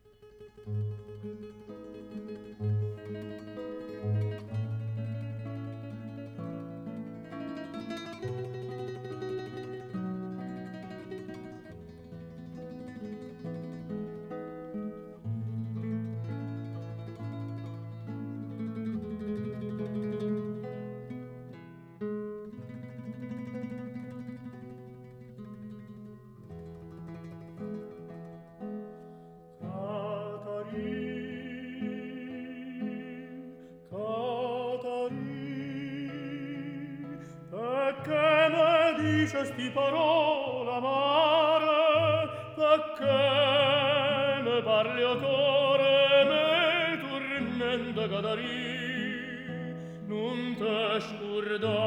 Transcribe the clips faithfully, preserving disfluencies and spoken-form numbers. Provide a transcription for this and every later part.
Sti parola amare, perché me parli o core, me tormenta Catarì, non te scurda,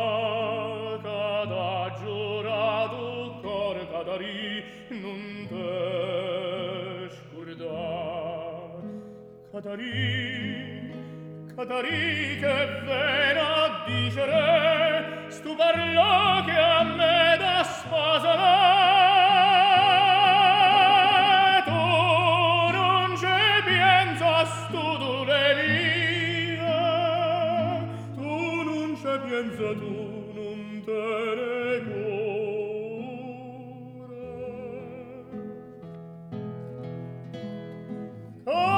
cada giurato core Catarì, non te scurda. Catarì, Catarì che ven a dicere, stu parlo che a me da sposare, tu non ci pensa stu doleria, tu non ci pensa, tu non te ne cura.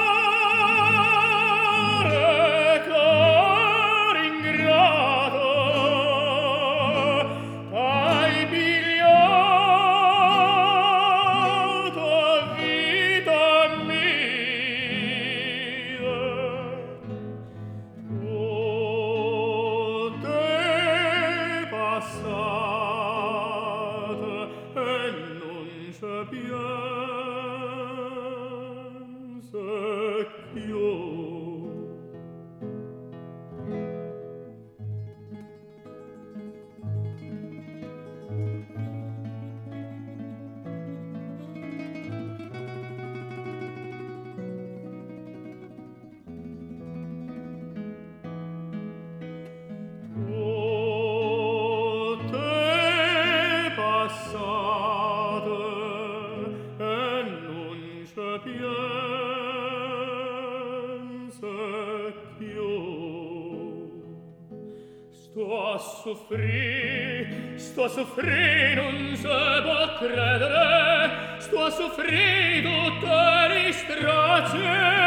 Sto a soffrire, sto a soffrire, non si può credere, sto a soffrire tutte le strazze,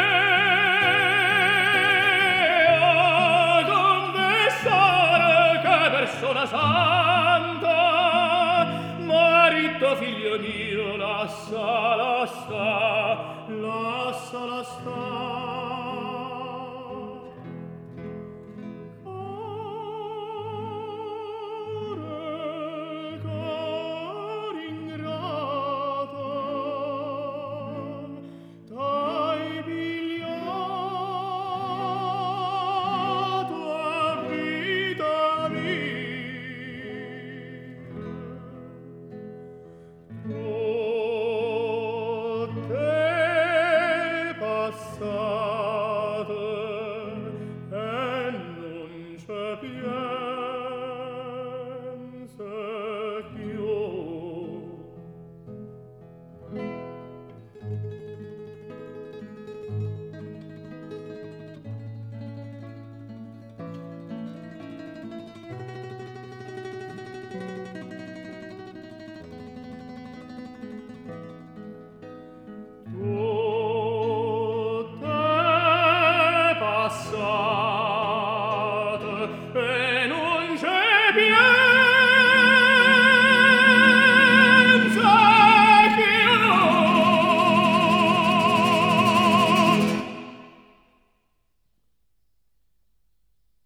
a confessare che persona santa, marito figlio mio, lasciala sta, lasciala sta.